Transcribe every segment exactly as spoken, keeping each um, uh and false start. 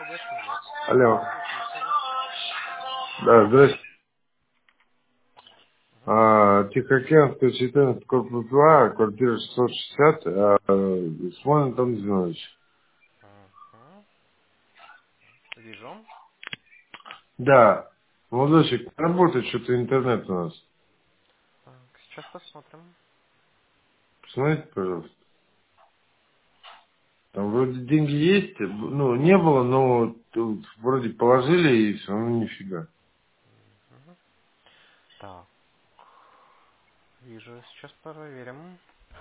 МТБ Шиндлер. Алло. Здравствуйте, слушаю вас. Да, здрасте. А, Тихоокеанская четырнадцать, корпус два, квартира шестьсот шестьдесят, а, Смолин Антон Зинович. Мгм. Вижу. Да. Молодочек, работает что-то интернет у нас. Так, сейчас посмотрим. Посмотрите, пожалуйста. Там вроде деньги есть, ну, не было, но тут вроде положили и все равно нифига. Мгм. Так, вижу. Сейчас проверим.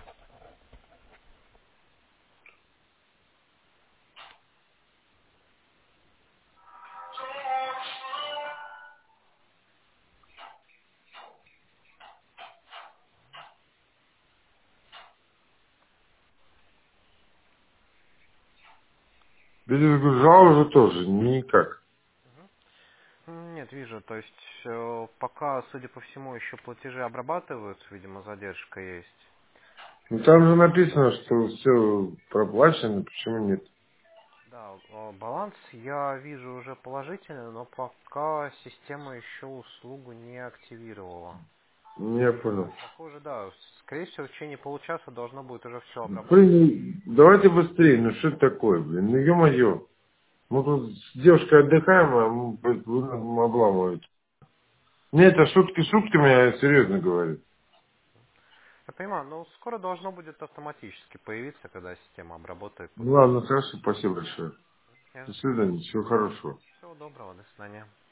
Перезагружал уже тоже, никак. Мгм. М, Нет, вижу. То есть э, пока, судя по всему, еще платежи обрабатываются, видимо, задержка есть. Ну там же написано, что все проплачено, почему нет? Да, э, баланс я вижу уже положительный, но пока система еще услугу не активировала. Я понял. Э, Похоже, да. Скорее всего, в течение получаса должно будет уже все обработано. Блин, давайте быстрее, ну что это такое, блин, ну ё-моё. Мы тут с девушкой отдыхаем, а мы, блин, вы нам обламываете. Не, это шутки шутками, я серьезно говорю. Я понимаю, но скоро должно будет автоматически появиться, когда система обработает Ну после. ладно, хорошо, спасибо большое. Не До за что. свидания, всего хорошего. Всего доброго, до свидания.